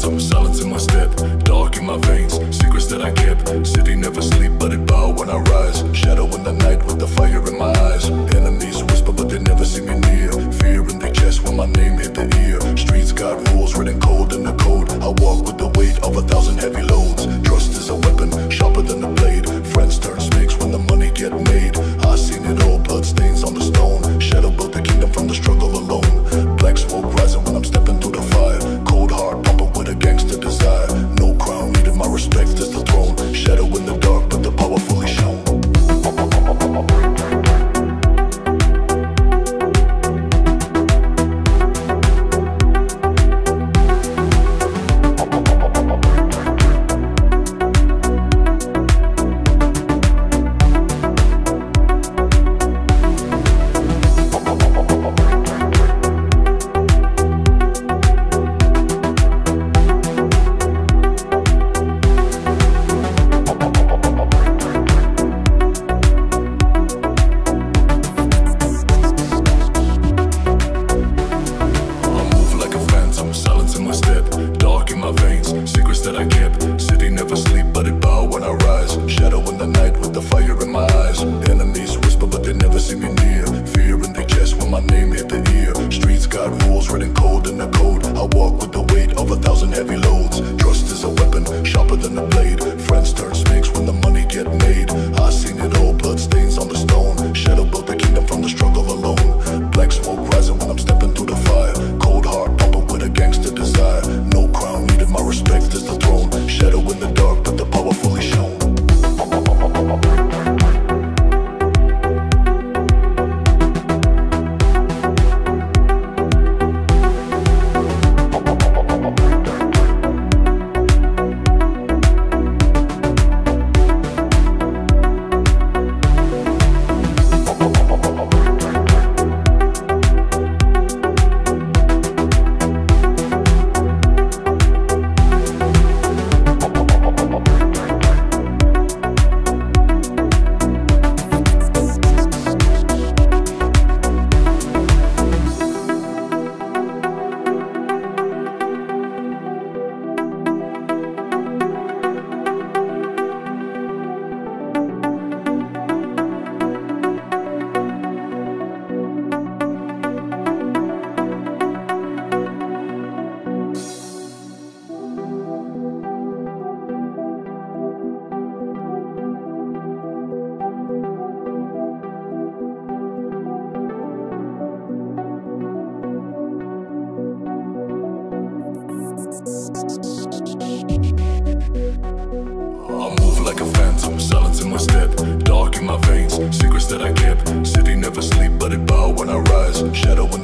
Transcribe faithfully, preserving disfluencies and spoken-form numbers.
phantom, silence in my step, dark in my veins, secrets that I kept. City never sleep, but it bow when I rise. Shadow in the night with the fire in my eyes. Enemies whisper, but they never see me near. Fear in their chest when my name hit the ear. Streets got rules written cold in the code. I walk with the weight of a thousand heavy loads. Trust is a weapon, sharper than a blade. Friends turn snakes when the money get made. I seen it all, blood stains on the stone. Shadow built the kingdom from the struggle alone. Black smoke rising when I'm stepping through the fire. Cold heart pumping with a gangster desire. No crown needed, my respect is the throne. Shadow in the dark, but the power fully shown. That I kept. City never sleep, but it bow when I rise. Shadow in the night with the fire in my eyes. Enemies whisper, but they never see me near. Fear in their chest when my name hit the ear. Streets got rules written cold in the code. I walk with the weight of a thousand heavy loads. Trust is a weapon, sharper than a blade. Friends turn snakes when the money get made. I seen it all, blood stains on the stone. Shadow built the kingdom from the struggle alone. Black smoke rising when I'm stepping through the fire. Cold heart pumping with a gangster desire. No crown needed, my respect is the throne. Shadow in the dark, but the power fully shown. I move like a phantom, silence in my step, dark in my veins, secrets that I kept. City never sleep, but it bow when I rise. Shadow in